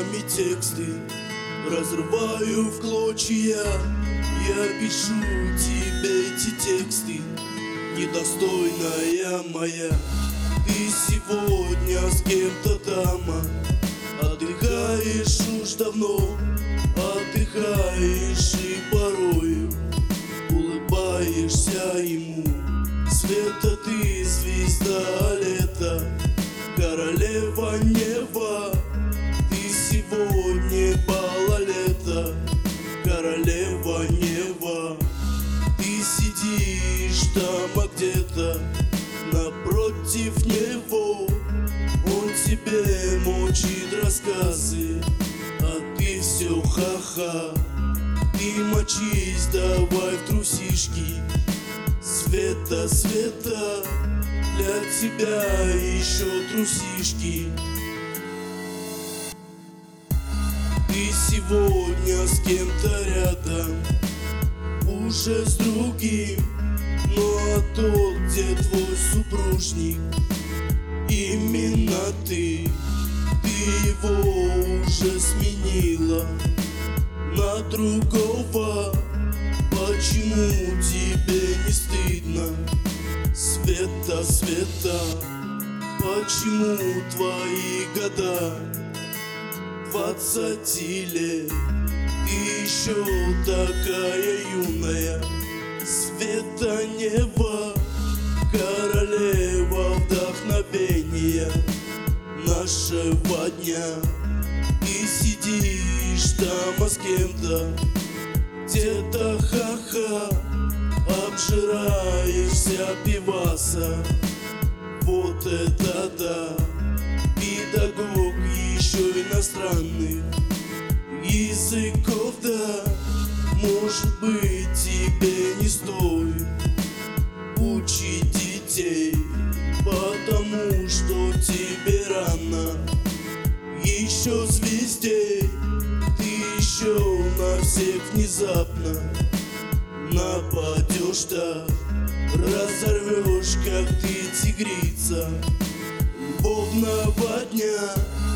словами тексты разрываю в клочья. Я пишу тебе эти тексты, недостойная моя. Ты сегодня с кем-то там отдыхаешь уж давно, отдыхаешь и порою улыбаешься ему. Света, ты звезда лета, королева неба. Ты сегодня балалета, королева неба. Ты сидишь там где-то напротив него, он тебе мочит рассказы, а ты все ха-ха. Ты мочись давай в трусишки. Света, Света, для тебя еще трусишки. Ты сегодня с кем-то рядом, уже с другим, но тот, где твой супружник, именно ты. Ты его уже сменила на другого. Почему тебе не стыдно? Света, Света, почему твои года 20 лет? Ты еще такая юная. Света неба, королева вдохновения нашего дня. Ты сидишь там с кем-то, где-то ха-ха, обжираешься пиваса. Вот это да, педагог еще иностранных языков, да. Может быть, тебе не стоит учить детей, потому что тебе рано еще звезде. Ты еще на всех внезапно нападешь, да разорвешь, как ты тигрица любовного дня.